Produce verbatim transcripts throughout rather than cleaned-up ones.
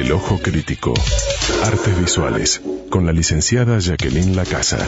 El Ojo Crítico. Artes Visuales, con la licenciada Jacqueline Lacasa.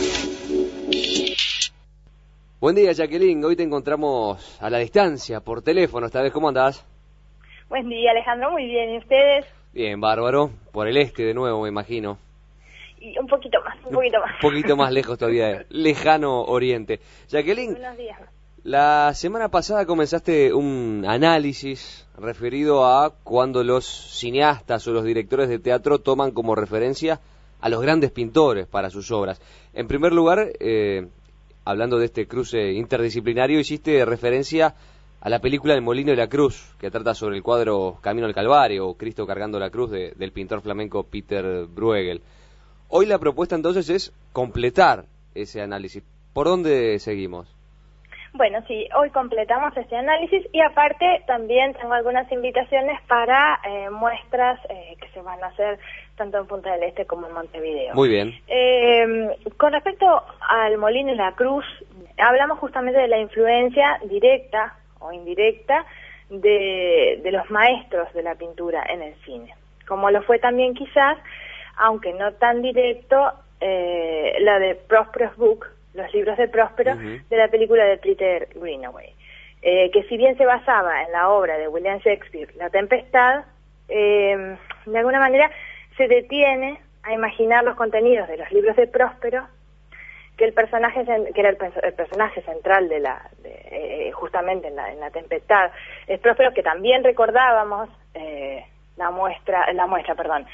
Buen día, Jacqueline. Hoy te encontramos a la distancia, por teléfono. Esta vez, ¿cómo andás? Buen día, Alejandro. Muy bien. ¿Y ustedes? Bien, bárbaro. Por el este de nuevo, me imagino. Y un poquito más, un poquito más. Un poquito más lejos todavía, lejano oriente. Jacqueline, Buenos días. La semana pasada comenzaste un análisis referido a cuando los cineastas o los directores de teatro toman como referencia a los grandes pintores para sus obras. En primer lugar, eh, hablando de este cruce interdisciplinario, hiciste referencia a la película El Molino y la Cruz, que trata sobre el cuadro Camino al Calvario o Cristo cargando la cruz de, del pintor flamenco Peter Bruegel. Hoy la propuesta entonces es completar ese análisis. ¿Por dónde seguimos? Bueno, sí, hoy completamos este análisis y aparte también tengo algunas invitaciones para eh, muestras eh, que se van a hacer tanto en Punta del Este como en Montevideo. Muy bien. Eh, con respecto al Molino y la Cruz, hablamos justamente de la influencia directa o indirecta de, de los maestros de la pintura en el cine, como lo fue también quizás, aunque no tan directo, eh, la de Prospero's Book, los libros de Próspero, uh-huh. de la película de Peter Greenaway, eh, que si bien se basaba en la obra de William Shakespeare, La Tempestad, eh, de alguna manera se detiene a imaginar los contenidos de los libros de Próspero, que el personaje que era el, el personaje central de la de, eh, justamente en la, en la Tempestad es Próspero, que también recordábamos eh, la muestra, la muestra, perdón,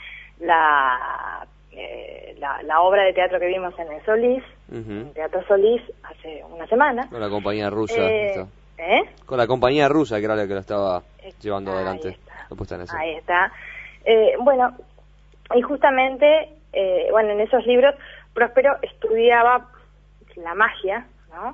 la Eh, la, la obra de teatro que vimos en el Solís, uh-huh. en Teatro Solís, hace una semana. Con la compañía rusa. Eh, ¿eh? Con la compañía rusa, que era la que lo estaba eh, llevando adelante. Está. En Ahí está. Eh, bueno, y justamente, eh, bueno, en esos libros, Próspero estudiaba la magia, ¿no?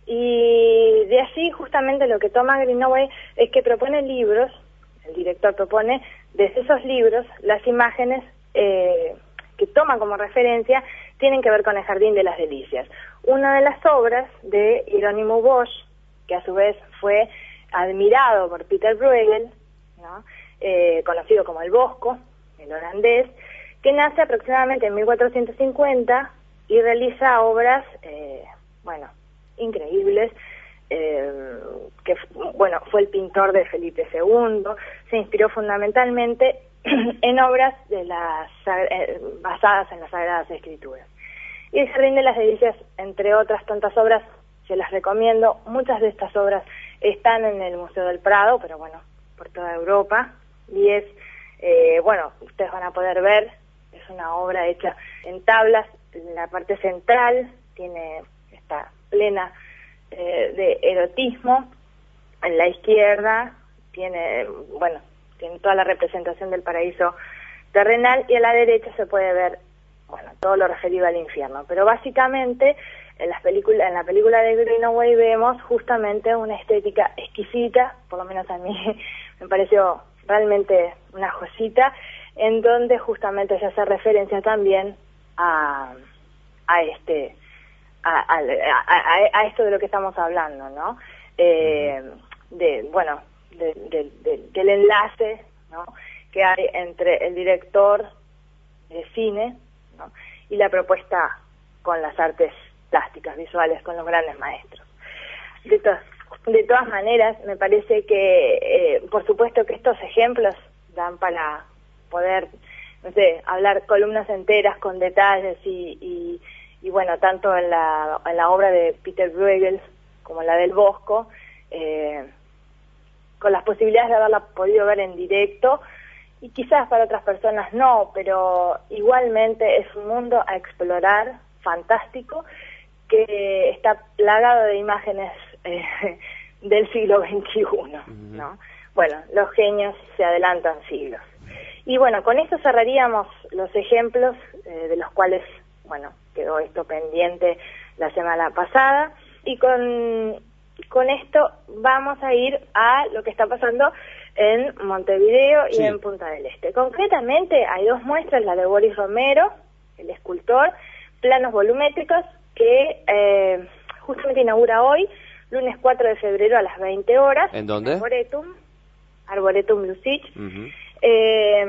Y de allí justamente lo que toma Greenaway es que propone libros, el director propone desde esos libros las imágenes eh, que toman como referencia tienen que ver con el Jardín de las Delicias. Una de las obras de Hieronymo Bosch, que a su vez fue admirado por Peter Bruegel, ¿no? eh, conocido como el Bosco, el holandés, que nace aproximadamente en mil cuatrocientos cincuenta y realiza obras, eh, bueno, increíbles, eh, que bueno, fue el pintor de Felipe segundo, se inspiró fundamentalmente en obras de las eh, basadas en las Sagradas Escrituras. Y el Jardín de las Delicias, entre otras tantas obras, se las recomiendo. Muchas de estas obras están en el Museo del Prado, pero bueno, por toda Europa. Y es, eh, bueno, ustedes van a poder ver, es una obra hecha en tablas. En la parte central tiene esta plena eh, de erotismo. En la izquierda tiene, bueno, tiene toda la representación del paraíso terrenal, y a la derecha se puede ver, bueno, todo lo referido al infierno. Pero básicamente en las películas, en la película de Greenaway vemos justamente una estética exquisita, por lo menos a mí me pareció realmente una joyita, en donde justamente se hace referencia también a a este a, a, a, a esto de lo que estamos hablando, ¿no? Eh, de bueno De, de, de, del enlace, ¿no?, que hay entre el director de cine, ¿no?, y la propuesta con las artes plásticas, visuales, con los grandes maestros. De, to de todas maneras, me parece que, eh, por supuesto que estos ejemplos dan para poder, no sé, hablar columnas enteras con detalles y, y, y bueno, tanto en la, en la obra de Peter Bruegel como la del Bosco, eh, con las posibilidades de haberla podido ver en directo, y quizás para otras personas no, pero igualmente es un mundo a explorar, fantástico, que está plagado de imágenes eh, del siglo veintiuno, ¿no? Bueno, los genios se adelantan siglos. Y bueno, con esto cerraríamos los ejemplos eh, de los cuales, bueno, quedó esto pendiente la semana pasada, y con... Con esto vamos a ir a lo que está pasando en Montevideo y sí. en Punta del Este. Concretamente hay dos muestras, la de Boris Romero, el escultor, planos volumétricos, que eh, justamente inaugura hoy, lunes cuatro de febrero a las veinte horas. ¿En dónde? Arboretum, Arboretum Lucich. Uh-huh. eh,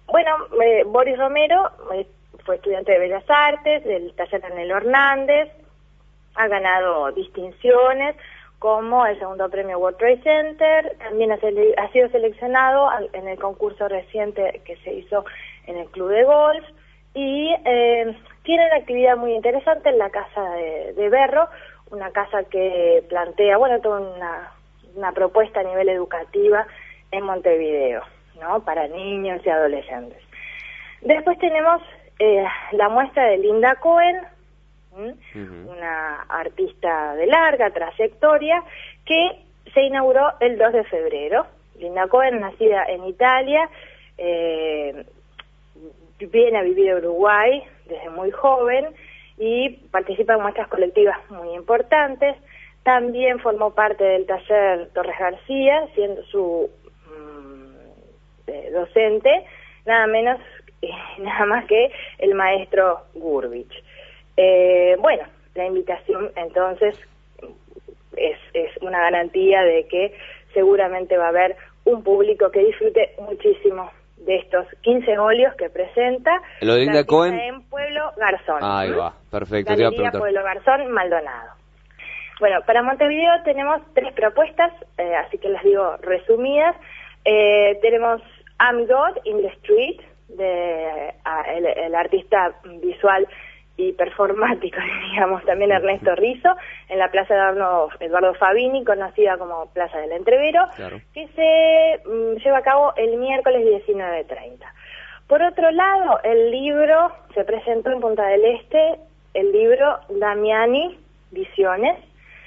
bueno, eh, Boris Romero eh, fue estudiante de Bellas Artes, del taller Anelo Hernández, ha ganado distinciones como el segundo premio World Trade Center, también ha, ha sido seleccionado en el concurso reciente que se hizo en el Club de Golf, y eh, tiene una actividad muy interesante en la Casa de, de Berro, una casa que plantea, bueno, toda una, una propuesta a nivel educativa en Montevideo, ¿no?, para niños y adolescentes. Después tenemos eh, la muestra de Linda Cohen, Uh-huh. una artista de larga trayectoria, que se inauguró el dos de febrero. Linda Cohen, nacida en Italia, eh, viene a vivir a Uruguay desde muy joven y participa en muestras colectivas muy importantes. También formó parte del taller Torres García, siendo su mmm, eh, docente nada menos y nada más que el maestro Gurbich. Eh, bueno, la invitación entonces es, es una garantía de que seguramente va a haber un público que disfrute muchísimo de estos quince óleos que presenta Lo de Linda Cohen en Pueblo Garzón. Ahí va, perfecto. Galería Pueblo Garzón, Maldonado. Bueno, para Montevideo tenemos tres propuestas, eh, así que las digo resumidas. Eh, tenemos I'm God in the Street, de a, el, el artista visual y performático, digamos, también Ernesto Rizzo, en la Plaza Eduardo, Eduardo Fabini, conocida como Plaza del Entrevero, claro, que se mm, lleva a cabo el miércoles diecinueve treinta. Por otro lado, el libro se presentó en Punta del Este, el libro Damiani, Visiones,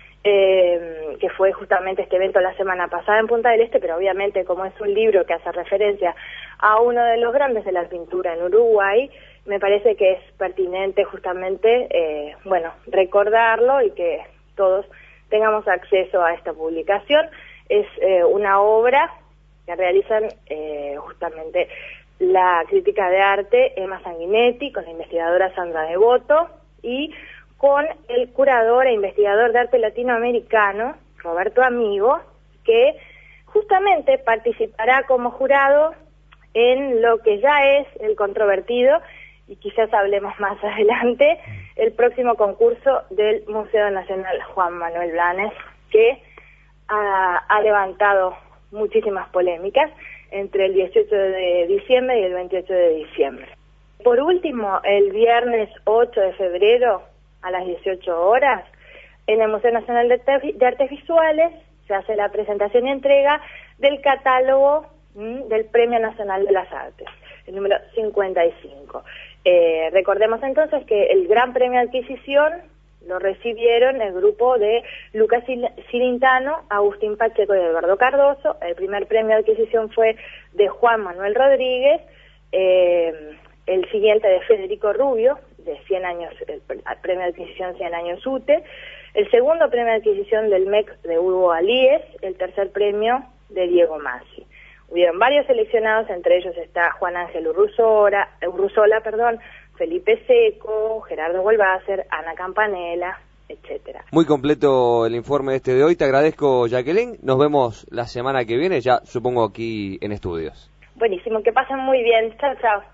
eh, que fue justamente este evento la semana pasada en Punta del Este, pero obviamente como es un libro que hace referencia a uno de los grandes de la pintura en Uruguay, me parece que es pertinente justamente, eh, bueno, recordarlo y que todos tengamos acceso a esta publicación. Es eh, una obra que realizan eh, justamente la crítica de arte Emma Sanguinetti con la investigadora Sandra Devoto y con el curador e investigador de arte latinoamericano Roberto Amigo, que justamente participará como jurado en lo que ya es el controvertido, y quizás hablemos más adelante, el próximo concurso del Museo Nacional Juan Manuel Blanes, que ha, ha levantado muchísimas polémicas entre el dieciocho de diciembre y el veintiocho de diciembre. Por último, el viernes ocho de febrero a las dieciocho horas, en el Museo Nacional de Artes Visuales se hace la presentación y entrega del catálogo ¿m? del Premio Nacional de las Artes, el número cincuenta y cinco. Eh, recordemos entonces que el Gran Premio de Adquisición lo recibieron el grupo de Lucas Cilintano, Agustín Pacheco y Eduardo Cardoso. El primer premio de adquisición fue de Juan Manuel Rodríguez, eh, el siguiente de Federico Rubio, de cien años, el premio de adquisición cien años U T E, el segundo premio de adquisición del M E C de Hugo Alíes, el tercer premio de Diego Masi. Hubieron varios seleccionados, entre ellos está Juan Ángel Urruzola, Urruzola, perdón, Felipe Seco, Gerardo Golbácer, Ana Campanella, etcétera. Muy completo el informe este de hoy. Te agradezco, Jacqueline. Nos vemos la semana que viene, ya supongo aquí en estudios. Buenísimo, que pasen muy bien. Chao, chao.